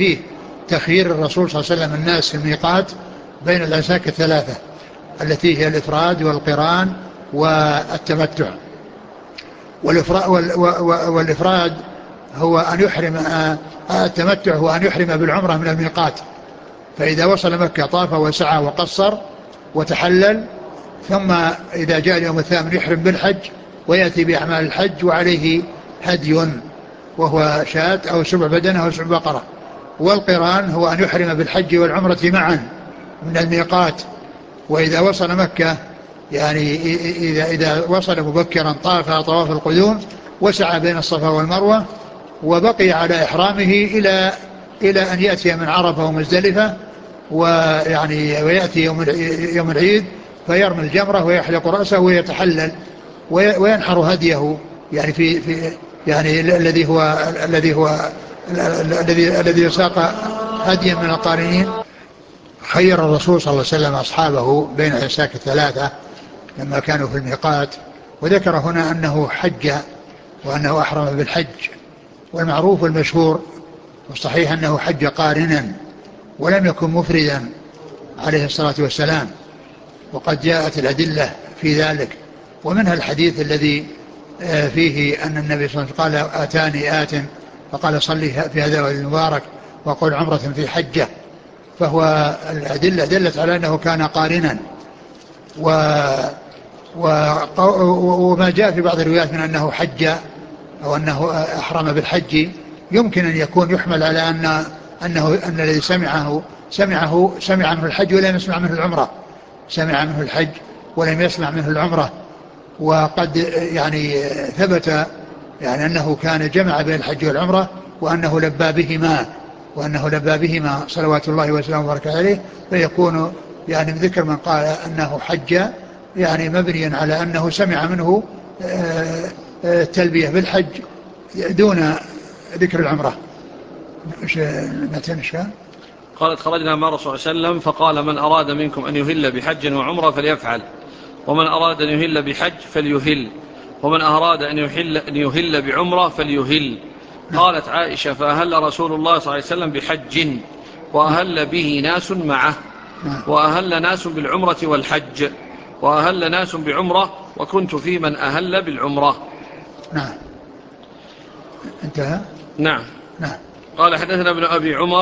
فيه تخيير الرسول صلى الله عليه وسلم الناس في الميقات بين الأنساك الثلاثة التي هي الإفراد والقران والتمتع. والإفراد هو أن يحرم، التمتع هو أن يحرم بالعمرة من الميقات، فإذا وصل مكة طاف وسعى وقصر وتحلل، ثم إذا جاء اليوم الثامن يحرم بالحج ويأتي بأعمال الحج وعليه هدي وهو شاة أو سبع بدنة أو سبع بقرة. والقران هو أن يحرم بالحج والعمرة معا من الميقات، وإذا وصل مكة يعني إذا وصل مبكرا طاف طواف القدوم وسعى بين الصفا والمروة وبقي على إحرامه إلى أن يأتي من عرفة ومزدلفة، ويعني ويأتي يوم العيد فيرمي الجمرة ويحلق رأسه ويتحلل وينحر هديه، يعني في يعني الذي يساق هديا من القارنين. خير الرسول صلى الله عليه وسلم أصحابه بين الأنساك الثلاثة لما كانوا في الميقات، وذكر هنا أنه حج وأنه أحرم بالحج، والمعروف والمشهور والصحيح أنه حج قارنا ولم يكن مفردا عليه الصلاة والسلام، وقد جاءت الأدلة في ذلك، ومنها الحديث الذي فيه أن النبي صلى الله عليه وسلم قال آتاني آت فقال صلي في هذا المبارك وقل عمرة في حجة، فهو الأدلة دلت على أنه كان قارنا. وما جاء في بعض الروايات من أنه حج أو أنه أحرم بالحج يمكن أن يكون يحمل على أن الذي سمع منه الحج ولم يسمع منه العمرة، سمع منه الحج ولم يسمع منه العمرة. وقد يعني ثبت يعني أنه كان جمع بين الحج والعمرة وأنه لبى بهما صلوات الله وسلامه وبركاته عليه، فيكون يعني ذكر من قال أنه حج يعني مبنيا على أنه سمع منه التلبية بالحج دون ذكر العمرة. قالت خرجنا مع رسول الله صلى الله عليه وسلم فقال من أراد منكم أن يهل بحج وعمرة فليفعل، ومن أراد أن يهل بحج فليهل، ومن أراد أن يهل بعمرة فليهل. قالت عائشة فأهل رسول الله صلى الله عليه وسلم بحج وأهل به ناس معه، وأهل ناس بالعمرة والحج، وأهل ناس بعمرة وكنت في من أهل بالعمرة. نعم انتهى. نعم. قال حدثنا ابن أبي عمر